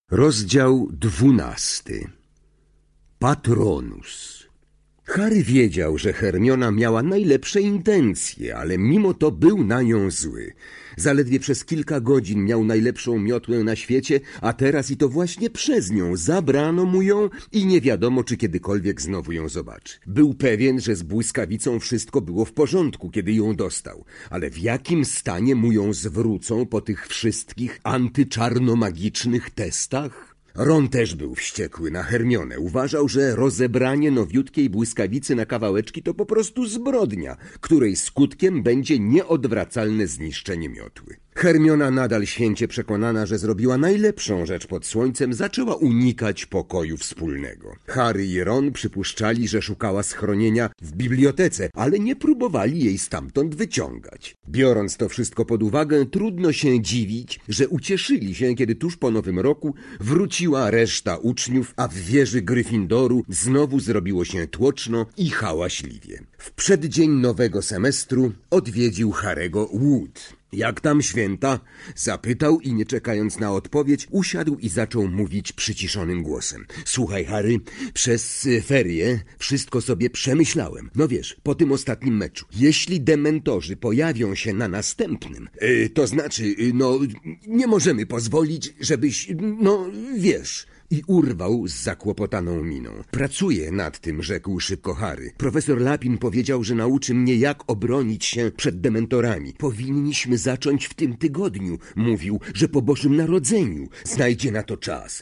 Rozdział 12. Patronus. Harry wiedział, że Hermiona miała najlepsze intencje, ale mimo to był na nią zły. Zaledwie przez kilka godzin miał najlepszą miotłę na świecie, a teraz i to właśnie przez nią zabrano mu ją i nie wiadomo, czy kiedykolwiek znowu ją zobaczy. Był pewien, że z błyskawicą wszystko było w porządku, kiedy ją dostał, ale w jakim stanie mu ją zwrócą po tych wszystkich antyczarnomagicznych testach? Ron też był wściekły na Hermionę. Uważał, że rozebranie nowiutkiej błyskawicy na kawałeczki to po prostu zbrodnia, której skutkiem będzie nieodwracalne zniszczenie miotły. Hermiona, nadal święcie przekonana, że zrobiła najlepszą rzecz pod słońcem, zaczęła unikać pokoju wspólnego. Harry i Ron przypuszczali, że szukała schronienia w bibliotece, ale nie próbowali jej stamtąd wyciągać. Biorąc to wszystko pod uwagę, trudno się dziwić, że ucieszyli się, kiedy tuż po Nowym Roku wróciła reszta uczniów, a w wieży Gryffindoru znowu zrobiło się tłoczno i hałaśliwie. W przeddzień nowego semestru odwiedził Harry'ego Wood. Jak tam święta? Zapytał i nie czekając na odpowiedź, usiadł i zaczął mówić przyciszonym głosem. Słuchaj, Harry, przez ferie wszystko sobie przemyślałem. No wiesz, po tym ostatnim meczu. Jeśli dementorzy pojawią się na następnym, to znaczy, nie możemy pozwolić, żebyś, wiesz... I urwał z zakłopotaną miną. Pracuję nad tym, rzekł szybko Harry. Profesor Lapin powiedział, że nauczy mnie, jak obronić się przed dementorami. Powinniśmy zacząć w tym tygodniu. Mówił, że po Bożym Narodzeniu znajdzie na to czas.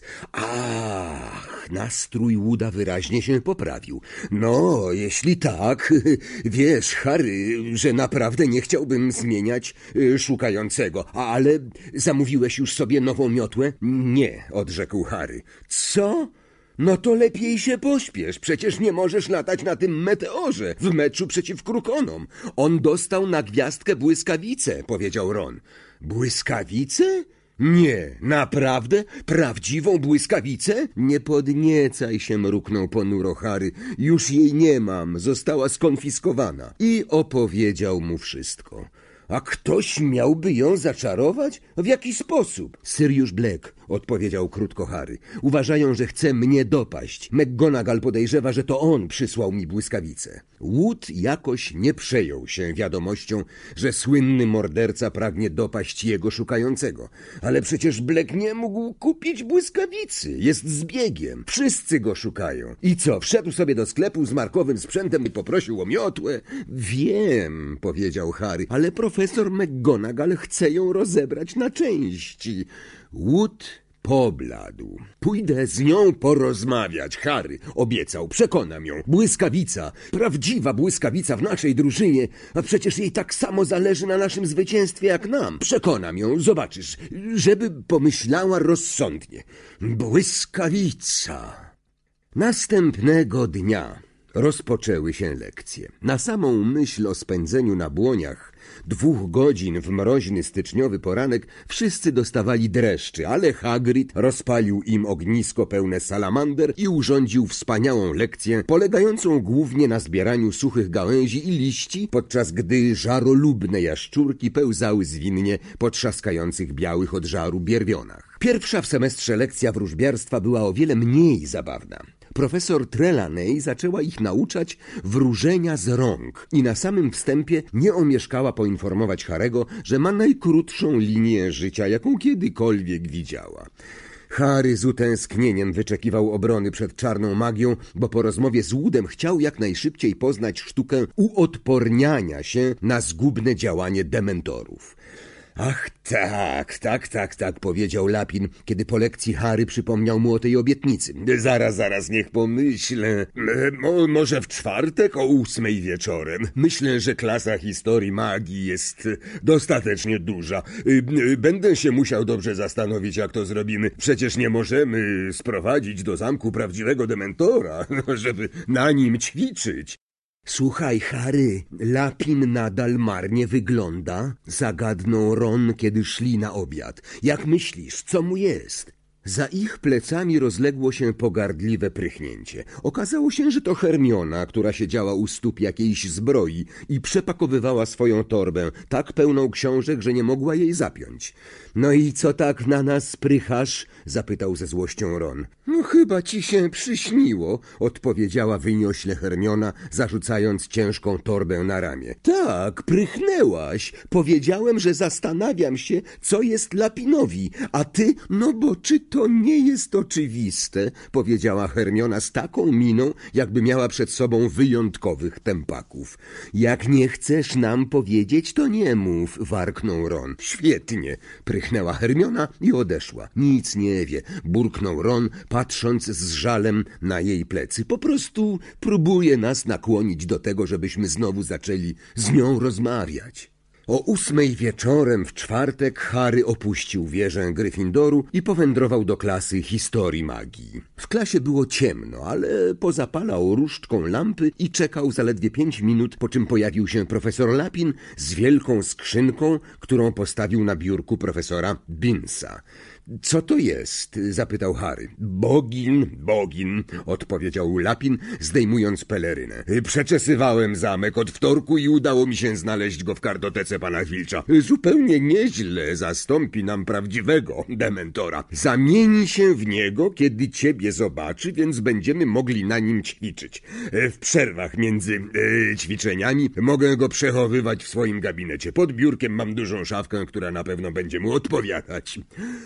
Ach, nastrój Wooda wyraźnie się poprawił. No, jeśli tak, wiesz, Harry, że naprawdę nie chciałbym zmieniać szukającego. Ale zamówiłeś już sobie nową miotłę? Nie, odrzekł Harry. Co? No to lepiej się pośpiesz. Przecież nie możesz latać na tym meteorze w meczu przeciw Krukonom. On dostał na gwiazdkę błyskawicę, powiedział Ron. Błyskawicę? Nie, naprawdę? Prawdziwą błyskawicę? Nie podniecaj się, mruknął ponuro Harry. Już jej nie mam, została skonfiskowana. I opowiedział mu wszystko. A ktoś miałby ją zaczarować? W jaki sposób? Sirius Black, odpowiedział krótko Harry. Uważają, że chce mnie dopaść. McGonagall podejrzewa, że to on przysłał mi błyskawicę. Wood jakoś nie przejął się wiadomością, że słynny morderca pragnie dopaść jego szukającego. Ale przecież Black nie mógł kupić błyskawicy. Jest zbiegiem. Wszyscy go szukają. I co, wszedł sobie do sklepu z markowym sprzętem i poprosił o miotłę? Wiem, powiedział Harry, ale profesor McGonagall chce ją rozebrać na części. Wood pobladł. Pójdę z nią porozmawiać, Harry, obiecał. Przekonam ją. Błyskawica, prawdziwa błyskawica w naszej drużynie, a przecież jej tak samo zależy na naszym zwycięstwie jak nam. Przekonam ją, zobaczysz, żeby pomyślała rozsądnie. Błyskawica. Następnego dnia rozpoczęły się lekcje. Na samą myśl o spędzeniu na błoniach 2 godzin w mroźny styczniowy poranek wszyscy dostawali dreszczy, ale Hagrid rozpalił im ognisko pełne salamander i urządził wspaniałą lekcję, polegającą głównie na zbieraniu suchych gałęzi i liści, podczas gdy żarolubne jaszczurki pełzały zwinnie po trzaskających białych od żaru bierwionach. Pierwsza w semestrze lekcja wróżbiarstwa była o wiele mniej zabawna. Profesor Trelawney zaczęła ich nauczać wróżenia z rąk i na samym wstępie nie omieszkała poinformować Harry'ego, że ma najkrótszą linię życia, jaką kiedykolwiek widziała. Harry z utęsknieniem wyczekiwał obrony przed czarną magią, bo po rozmowie z Woodem chciał jak najszybciej poznać sztukę uodporniania się na zgubne działanie dementorów. Ach, tak, powiedział Lapin, kiedy po lekcji Harry przypomniał mu o tej obietnicy. Zaraz, niech pomyślę. Może w czwartek o 8 wieczorem. Myślę, że klasa historii magii jest dostatecznie duża. Będę się musiał dobrze zastanowić, jak to zrobimy. Przecież nie możemy sprowadzić do zamku prawdziwego dementora, żeby na nim ćwiczyć. Słuchaj, Harry, Lapin nadal marnie wygląda, zagadnął Ron, kiedy szli na obiad. Jak myślisz, co mu jest? Za ich plecami rozległo się pogardliwe prychnięcie. Okazało się, że to Hermiona, która siedziała u stóp jakiejś zbroi i przepakowywała swoją torbę, tak pełną książek, że nie mogła jej zapiąć. No i co tak na nas prychasz? Zapytał ze złością Ron. No chyba ci się przyśniło, odpowiedziała wyniośle Hermiona, zarzucając ciężką torbę na ramię. Tak, prychnęłaś. Powiedziałem, że zastanawiam się, co jest Lapinowi, a ty, no bo czy to nie jest oczywiste, powiedziała Hermiona z taką miną, jakby miała przed sobą wyjątkowych tępaków. Jak nie chcesz nam powiedzieć, to nie mów, warknął Ron. Świetnie, prychnęła Hermiona i odeszła. Nic nie wie, burknął Ron, patrząc z żalem na jej plecy. Po prostu próbuje nas nakłonić do tego, żebyśmy znowu zaczęli z nią rozmawiać. O 8 wieczorem w czwartek Harry opuścił wieżę Gryffindoru i powędrował do klasy historii magii. W klasie było ciemno, ale pozapalał różdżką lampy i czekał zaledwie 5 minut, po czym pojawił się profesor Lapin z wielką skrzynką, którą postawił na biurku profesora Binsa. Co to jest? Zapytał Harry. Bogin, odpowiedział Lapin, zdejmując pelerynę. Przeczesywałem zamek od wtorku i udało mi się znaleźć go w kartotece pana Filcza. Zupełnie nieźle, zastąpi nam prawdziwego dementora. Zamieni się w niego, kiedy ciebie zobaczy, więc będziemy mogli na nim ćwiczyć. W przerwach między ćwiczeniami mogę go przechowywać w swoim gabinecie. Pod biurkiem mam dużą szafkę, która na pewno będzie mu odpowiadać.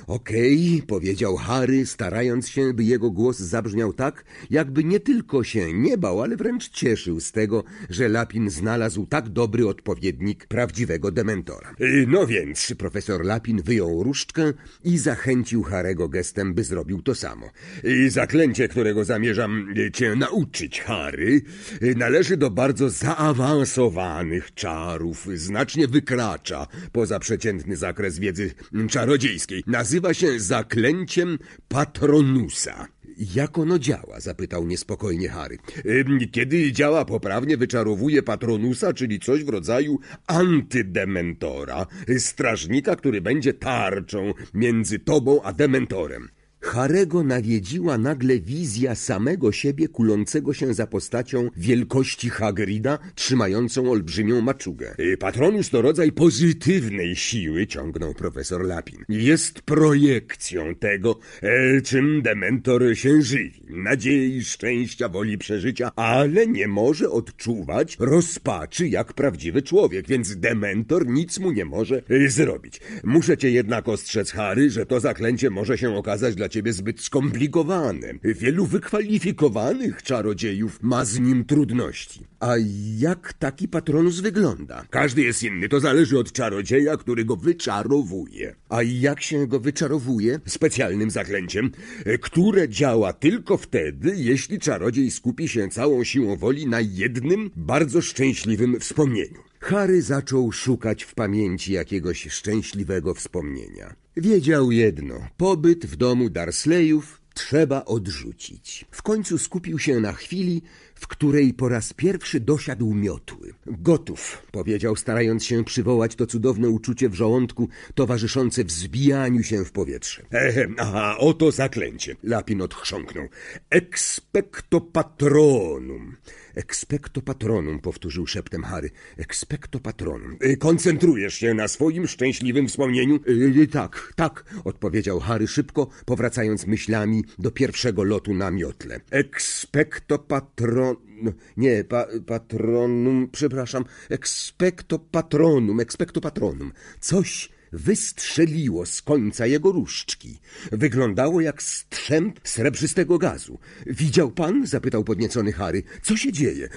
Okej, powiedział Harry, starając się, by jego głos zabrzmiał tak, jakby nie tylko się nie bał, ale wręcz cieszył z tego, że Lapin znalazł tak dobry odpowiednik prawdziwego dementora. No więc, profesor Lapin wyjął różdżkę i zachęcił Harry'ego gestem, by zrobił to samo. Zaklęcie, którego zamierzam cię nauczyć, Harry, należy do bardzo zaawansowanych czarów, znacznie wykracza poza przeciętny zakres wiedzy czarodziejskiej. Nazywa się zaklęciem Patronusa. Jak ono działa? Zapytał niespokojnie Harry. Kiedy działa poprawnie, wyczarowuje Patronusa, czyli coś w rodzaju antydementora, strażnika, który będzie tarczą między tobą a dementorem. Harego nawiedziła nagle wizja samego siebie kulącego się za postacią wielkości Hagrida, trzymającą olbrzymią maczugę. Patronus to rodzaj pozytywnej siły, ciągnął profesor Lapin. Jest projekcją tego, czym dementor się żywi. Nadziei, szczęścia, woli przeżycia, ale nie może odczuwać rozpaczy jak prawdziwy człowiek, więc dementor nic mu nie może zrobić. Muszę cię jednak ostrzec, Harry, że to zaklęcie może się okazać dla ciebie zbyt skomplikowane. Wielu wykwalifikowanych czarodziejów ma z nim trudności. A jak taki Patronus wygląda? Każdy jest inny, to zależy od czarodzieja, który go wyczarowuje. A jak się go wyczarowuje? Specjalnym zaklęciem, które działa tylko wtedy, jeśli czarodziej skupi się całą siłą woli na jednym, bardzo szczęśliwym wspomnieniu. Harry zaczął szukać w pamięci jakiegoś szczęśliwego wspomnienia. Wiedział jedno, pobyt w domu Dursleyów trzeba odrzucić. W końcu skupił się na chwili, w której po raz pierwszy dosiadł miotły. Gotów, powiedział, starając się przywołać to cudowne uczucie w żołądku, towarzyszące wzbijaniu się w powietrze. Aha, oto zaklęcie. Lapin odchrząknął. Expecto Patronum. Expecto Patronum, powtórzył szeptem Harry. Expecto Patronum. Koncentrujesz się na swoim szczęśliwym wspomnieniu? Tak, odpowiedział Harry szybko, powracając myślami do pierwszego lotu na miotle. Expecto Patronum. Nie, patronum, przepraszam. Expecto Patronum. Coś wystrzeliło z końca jego różdżki. Wyglądało jak strzęp srebrzystego gazu. Widział pan? Zapytał podniecony Harry. Co się dzieje?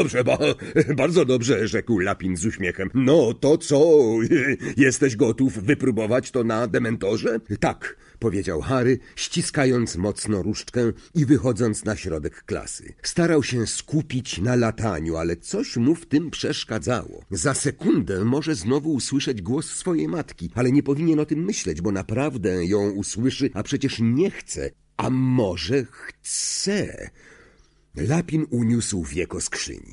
Bardzo dobrze, rzekł Lapin z uśmiechem. No, to co? Jesteś gotów wypróbować to na dementorze? Tak, powiedział Harry, ściskając mocno różdżkę i wychodząc na środek klasy. Starał się skupić na lataniu, ale coś mu w tym przeszkadzało. Za sekundę może znowu usłyszeć głos swojej matki, ale nie powinien o tym myśleć, bo naprawdę ją usłyszy, a przecież nie chce. A może chce? Lapin uniósł wieko skrzyni.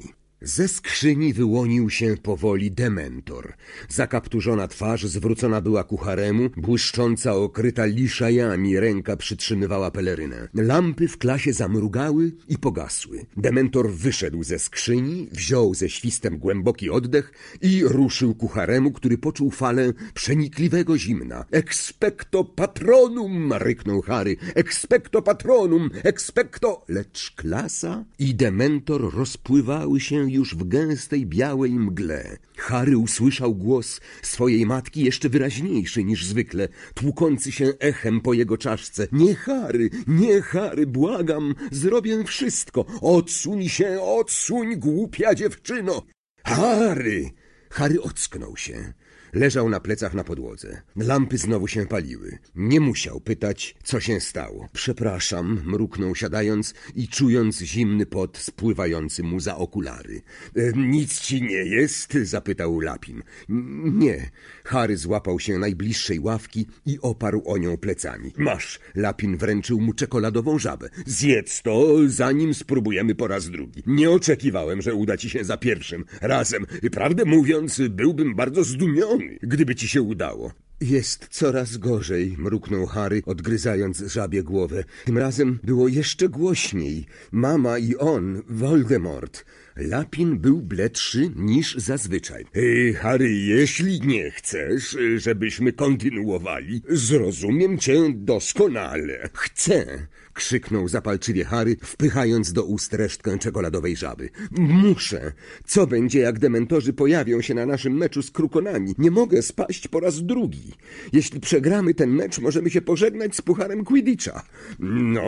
Ze skrzyni wyłonił się powoli Dementor. Zakapturzona twarz zwrócona była ku Haremu, błyszcząca, okryta liszajami ręka przytrzymywała pelerynę. Lampy w klasie zamrugały i pogasły. Dementor wyszedł ze skrzyni, wziął ze świstem głęboki oddech i ruszył ku Haremu, który poczuł falę przenikliwego zimna. Expecto patronum! Ryknął Harry. Expecto patronum! Expecto! Lecz klasa i Dementor rozpływały się już w gęstej, białej mgle. Harry usłyszał głos swojej matki jeszcze wyraźniejszy niż zwykle, tłukący się echem po jego czaszce. Nie Harry, błagam, zrobię wszystko. Odsuń się, odsuń, głupia dziewczyno. Harry! Harry ocknął się. Leżał na plecach na podłodze. Lampy znowu się paliły. Nie musiał pytać, co się stało. Przepraszam, mruknął siadając i czując zimny pot spływający mu za okulary. Nic ci nie jest? Zapytał Lapin. Nie. Harry złapał się najbliższej ławki i oparł o nią plecami. Masz. Lapin wręczył mu czekoladową żabę. Zjedz to, zanim spróbujemy po raz drugi. Nie oczekiwałem, że uda ci się za pierwszym razem. Prawdę mówiąc, byłbym bardzo zdumiony, gdyby ci się udało. Jest coraz gorzej, mruknął Harry, odgryzając żabie głowę. Tym razem było jeszcze głośniej. Mama i on, Voldemort. Lapin był bledszy niż zazwyczaj. Harry, jeśli nie chcesz, żebyśmy kontynuowali, zrozumiem cię doskonale. Chcę, krzyknął zapalczywie Harry, wpychając do ust resztkę czekoladowej żaby. Muszę. Co będzie, jak dementorzy pojawią się na naszym meczu z Krukonami? Nie mogę spaść po raz drugi. Jeśli przegramy ten mecz, możemy się pożegnać z pucharem Quidditcha. No,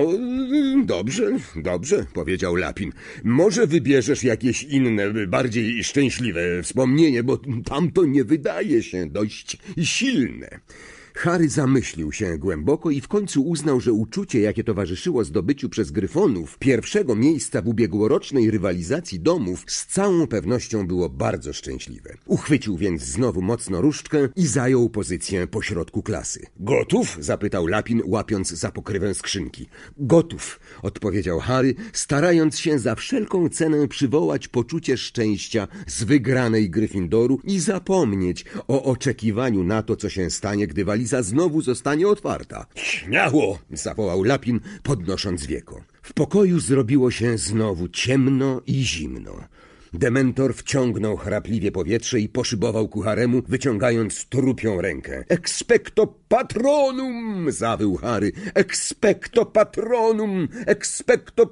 dobrze, powiedział Lapin. Może wybierzesz jakieś inne, bardziej szczęśliwe wspomnienie, bo tamto nie wydaje się dość silne. Harry zamyślił się głęboko i w końcu uznał, że uczucie, jakie towarzyszyło zdobyciu przez Gryfonów pierwszego miejsca w ubiegłorocznej rywalizacji domów, z całą pewnością było bardzo szczęśliwe. Uchwycił więc znowu mocno różdżkę i zajął pozycję pośrodku klasy. Gotów? Zapytał Lapin, łapiąc za pokrywę skrzynki. Gotów, odpowiedział Harry, starając się za wszelką cenę przywołać poczucie szczęścia z wygranej Gryffindoru i zapomnieć o oczekiwaniu na to, co się stanie, gdy waliza znowu zostanie otwarta. Śmiało! Zawołał Lapin, podnosząc wieko. W pokoju zrobiło się znowu ciemno i zimno. Dementor wciągnął chrapliwie powietrze i poszybował ku Haremu, wyciągając trupią rękę. Expecto patronum! Zawył Harry. Expecto patronum! Expecto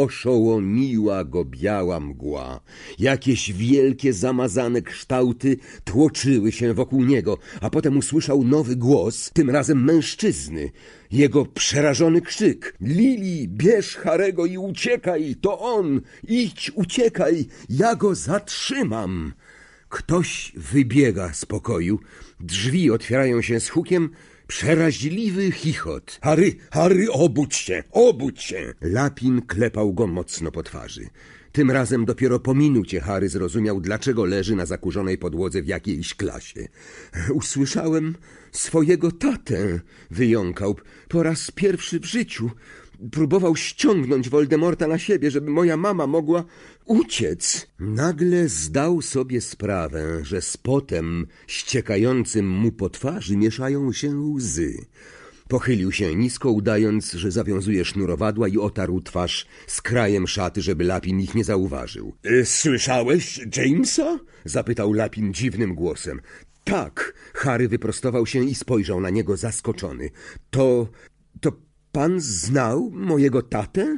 Oszołomiła go biała mgła. Jakieś wielkie, zamazane kształty tłoczyły się wokół niego, a potem usłyszał nowy głos, tym razem mężczyzny. Jego przerażony krzyk. Lili, bierz Harego i uciekaj, to on! Idź, uciekaj, ja go zatrzymam! Ktoś wybiega z pokoju, drzwi otwierają się z hukiem, przeraźliwy chichot. Harry, obudź się! Lapin klepał go mocno po twarzy. Tym razem dopiero po minucie Harry zrozumiał, dlaczego leży na zakurzonej podłodze w jakiejś klasie. Usłyszałem swojego tatę, wyjąkał, po raz pierwszy w życiu. Próbował ściągnąć Voldemorta na siebie, żeby moja mama mogła uciec. Nagle zdał sobie sprawę, że z potem ściekającym mu po twarzy mieszają się łzy. Pochylił się nisko, udając, że zawiązuje sznurowadła i otarł twarz z krajem szaty, żeby Lapin ich nie zauważył. Słyszałeś Jamesa? Zapytał Lapin dziwnym głosem. Tak. Harry wyprostował się i spojrzał na niego zaskoczony. To pan znał mojego tatę?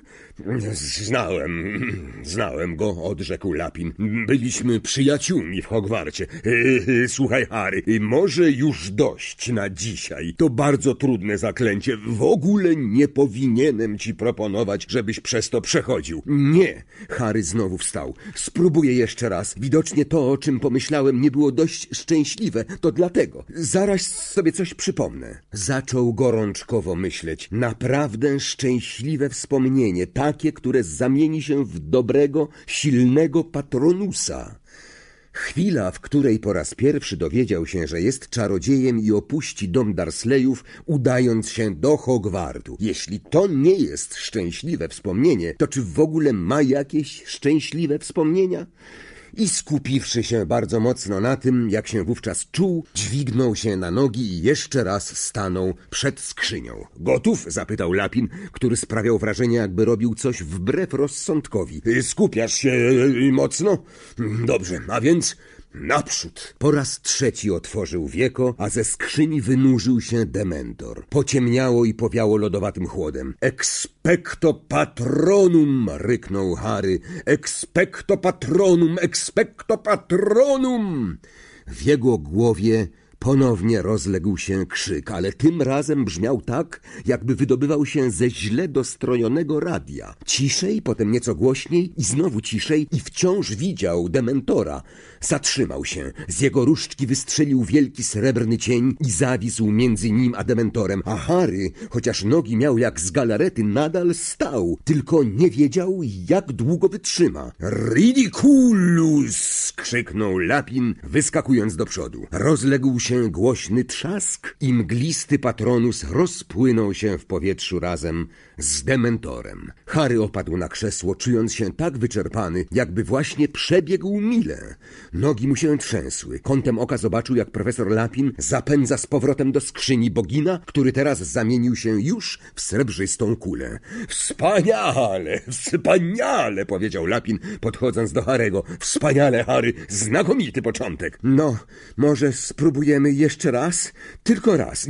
Znałem go, odrzekł Lapin. Byliśmy przyjaciółmi w Hogwarcie. Słuchaj, Harry, może już dość na dzisiaj. To bardzo trudne zaklęcie. W ogóle nie powinienem ci proponować, żebyś przez to przechodził. Nie. Harry znowu wstał. Spróbuję jeszcze raz. Widocznie to, o czym pomyślałem, nie było dość szczęśliwe. To dlatego. Zaraz sobie coś przypomnę. Zaczął gorączkowo myśleć. Naprawdę szczęśliwe wspomnienie, takie, które zamieni się w dobrego, silnego patronusa. Chwila, w której po raz pierwszy dowiedział się, że jest czarodziejem i opuści dom Dursleyów, udając się do Hogwartu. Jeśli to nie jest szczęśliwe wspomnienie, to czy w ogóle ma jakieś szczęśliwe wspomnienia? i skupiwszy się bardzo mocno na tym, jak się wówczas czuł, dźwignął się na nogi i jeszcze raz stanął przed skrzynią. Gotów? Zapytał Lapin, który sprawiał wrażenie, jakby robił coś wbrew rozsądkowi. Skupiasz się mocno? Dobrze, a więc naprzód. Po raz trzeci otworzył wieko, a ze skrzyni wynurzył się Dementor. Pociemniało i powiało lodowatym chłodem. Expecto patronum! Ryknął Harry. Expecto patronum! Expecto patronum! W jego głowie ponownie rozległ się krzyk, ale tym razem brzmiał tak, jakby wydobywał się ze źle dostrojonego radia. Ciszej, potem nieco głośniej i znowu ciszej i wciąż widział Dementora. Zatrzymał się. Z jego różdżki wystrzelił wielki srebrny cień i zawisł między nim a Dementorem. A Harry, chociaż nogi miał jak z galarety, nadal stał, tylko nie wiedział, jak długo wytrzyma. Ridiculus! Krzyknął Lapin, wyskakując do przodu. Rozległ się głośny trzask i mglisty Patronus rozpłynął się w powietrzu razem z Dementorem. Harry opadł na krzesło, czując się tak wyczerpany, jakby właśnie przebiegł milę. Nogi mu się trzęsły. Kątem oka zobaczył, jak profesor Lapin zapędza z powrotem do skrzyni Bogina, który teraz zamienił się już w srebrzystą kulę. Wspaniale, wspaniale, powiedział Lapin, podchodząc do Harego. Wspaniale, Harry, znakomity początek. No, może spróbujemy jeszcze raz? Tylko raz.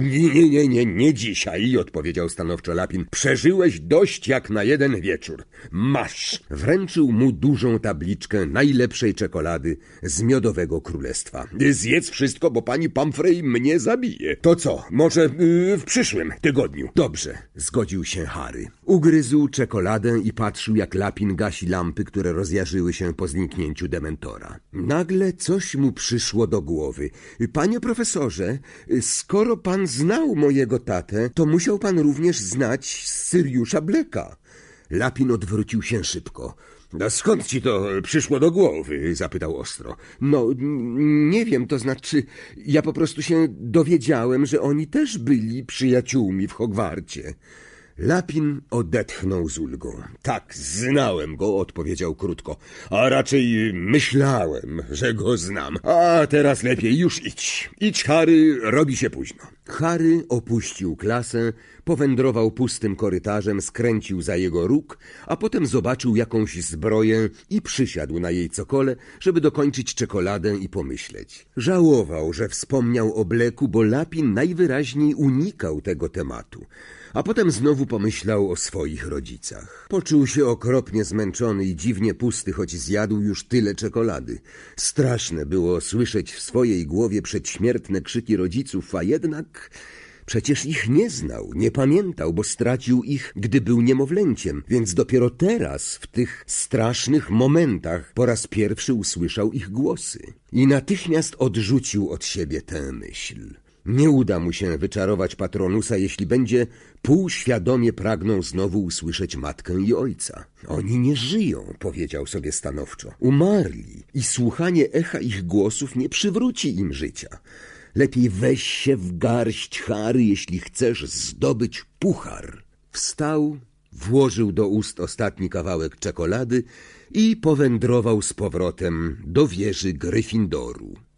Nie dzisiaj, odpowiedział stanowczo Lapin. Przeżyłeś dość jak na jeden wieczór. Masz. Wręczył mu dużą tabliczkę najlepszej czekolady z Miodowego Królestwa. Zjedz wszystko, bo pani Pumphrey mnie zabije. To co, może w przyszłym tygodniu? Dobrze, zgodził się Harry. Ugryzł czekoladę i patrzył, jak Lapin gasi lampy, które rozjarzyły się po zniknięciu Dementora. Nagle coś mu przyszło do głowy. Panie profesorze, skoro pan znał mojego tatę, to musiał pan również znać Syriusza Blacka. Lapin odwrócił się szybko. A skąd ci to przyszło do głowy? Zapytał ostro. No, nie wiem, to znaczy, ja po prostu się dowiedziałem, że oni też byli przyjaciółmi w Hogwarcie. Lapin odetchnął z ulgą. Tak, znałem go, odpowiedział krótko, a raczej myślałem, że go znam. A teraz lepiej już idź. Idź, Harry, robi się późno. Harry opuścił klasę, powędrował pustym korytarzem, skręcił za jego róg, a potem zobaczył jakąś zbroję i przysiadł na jej cokole, żeby dokończyć czekoladę i pomyśleć. Żałował, że wspomniał o Blacku, bo Lapin najwyraźniej unikał tego tematu. A potem znowu pomyślał o swoich rodzicach. Poczuł się okropnie zmęczony i dziwnie pusty, choć zjadł już tyle czekolady. Straszne było słyszeć w swojej głowie przedśmiertne krzyki rodziców, a jednak przecież ich nie znał, nie pamiętał, bo stracił ich, gdy był niemowlęciem, więc dopiero teraz, w tych strasznych momentach, po raz pierwszy usłyszał ich głosy. I natychmiast odrzucił od siebie tę myśl. Nie uda mu się wyczarować Patronusa, jeśli będzie półświadomie pragnął znowu usłyszeć matkę i ojca. Oni nie żyją, powiedział sobie stanowczo. Umarli i słuchanie echa ich głosów nie przywróci im życia. Lepiej weź się w garść, Harry, jeśli chcesz zdobyć puchar. Wstał, włożył do ust ostatni kawałek czekolady i powędrował z powrotem do wieży Gryffindoru.